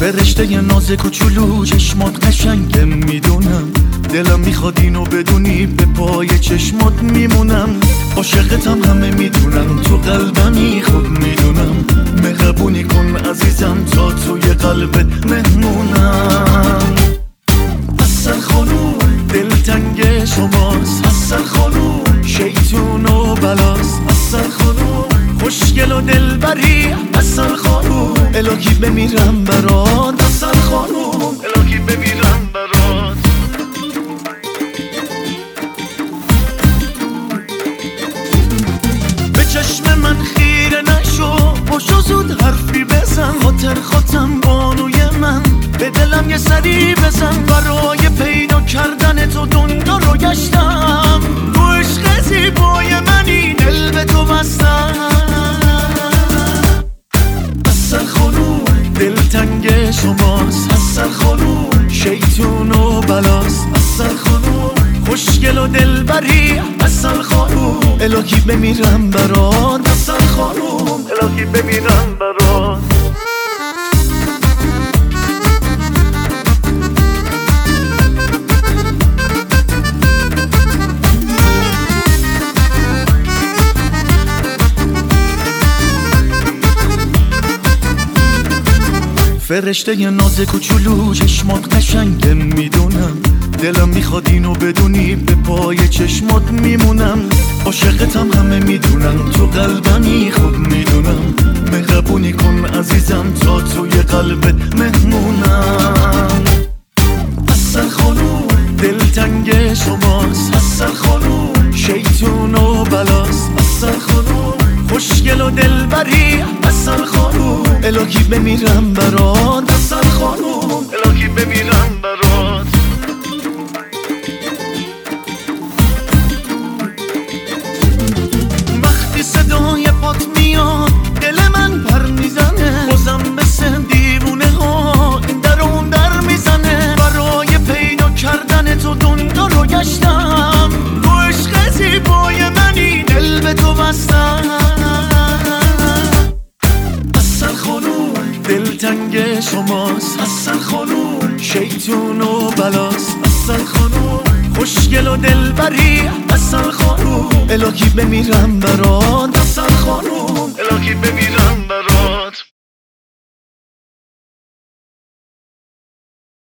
فرشته ی ناز کوچولو چشمات قشنگه میدونم، دلم میخواد اینو بدونی به پای چشمات میمونم. عاشقتم همه میدونم، تو قلبمی خوب میدونم. مهربونی کن عزیزم تا توی قلبت مهمونم. حسن خانوم دلتنگ شماست، حسن خانوم شیطون و بلاست. حسن خانوم خوشگل و دلبری، حسن خانوم الهی بمیرم برات. حسن خانوم الهی بمیرم برات. به چشم من خیره نشو، پاشو زود حرفی بزن. خاطر خودم بانوی من، به دلم یه سری بزن. برای پیدا کردن تو دنیا رو گشتم، تو عشق زیبای منی دل به تو بستم. حسن خانوم دلتنگ شماست، حسن خانوم شیطون و بلاست. حسن خانوم خوشگل و دلبری، حسن خانوم الهی بمیرم برات. حسن خانوم الهی بمیرم برات. فرشته ی ناز کوچولو چشمات قشنگه میدونم، دلم میخواد اینو بدونی به پای چشمات میمونم. عاشقتم همه میدونم، تو قلبمی خوب میدونم. مهربونی کن عزیزم تا توی قلبت مهمونم. حسن خانوم دلتنگ شماست، حسن خانوم شیطون و بلاست. حسن خانوم خوشگل و دلبری، حسن خانوم الهی بمیرم برات. حسن خانوم الهی بمیرم برات. وقتی صدای پات میاد دل من پر میزنه، بازم مثل دیوونه ها این در اون در میزنه. برای پیدا کردن تو دنیا رو گشتم، تو عشق زیبای منی دل به تو بستم. حسن خانوم دلتنگ شماست، حسن خانوم شیطون و بلاست. حسن خانوم خوشگل و دلبری، حسن خانوم الهی بمیرم برات. حسن خانوم الهی بمیرم برات.